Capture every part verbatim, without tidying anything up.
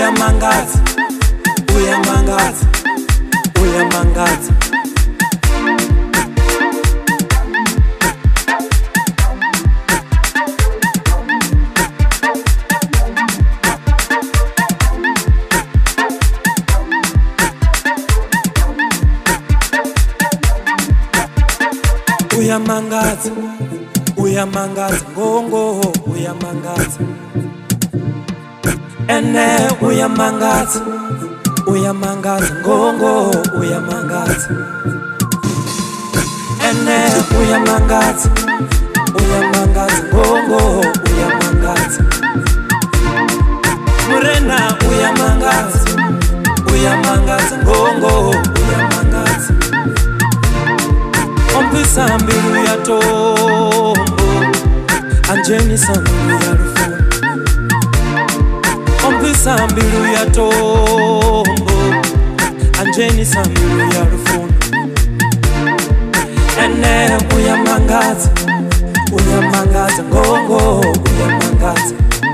uyamangaza, uyamangaza, uyamangaza. Uyamangaza, uyamangaza, ngongo, uyamangaza. Ene uyamangaza, uyamangaza, ngongo, uyamangaza. Ene uyamangaza, uyamangaza, ngongo, uyamangaza. Murena uyamangaza, uyamangaza, ngongo, uyamangaza. Ompisa mbilu ya tombo, anjeni sambilu ya rufuni. Ompisa mbilu ya tombo, anjeni sambilu ya rufuni. Ene uyamangaza, uyamangaza, ngongo, uyamangaza.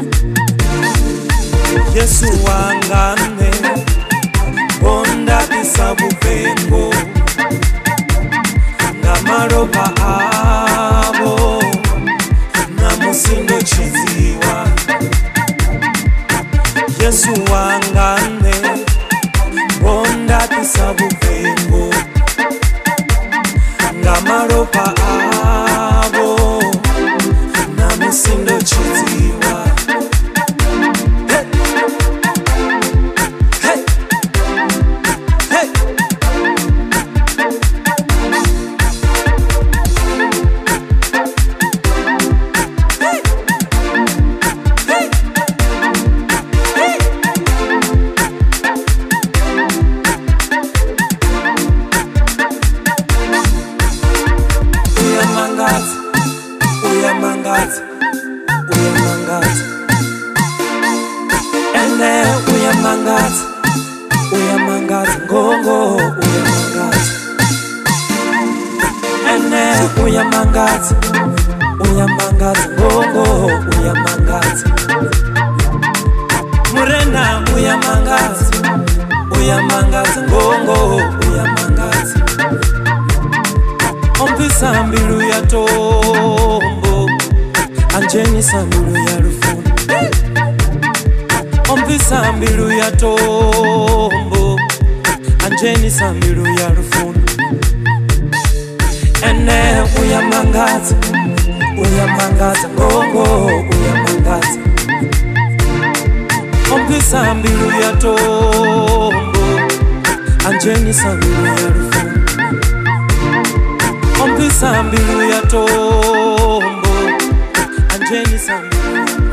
Yesu wangane, bonda kisabu pengo. Maropa abo na musindo chiziwa. Yesu wangane, bonda kisabu pengo. Nga maropa abo na musindo chiziwa. Hey, hey, hey. Uyamangaza, uyamangaza. Ene uyamangaza, uyamangaza, ngongo, uyamangaza. Ene uyamangaza, uyamangaza, ngongo, uyamangaza. Murena uyamangaza, uyamangaza, ngongo, uyamangaza. Ompisa mbilu ya tombo, anjeni sambilu ya rufuni. Ompisa mbilu ya tombo, anjeni sambilu ya rufuni. Ene uyamangaza, uyamangaza, ngongo, uyamangaza. Ompisa mbilu ya tombo, anjeni sambilu ya rufuni. Ompisa mbilu ya tombo, anjeni sambilu.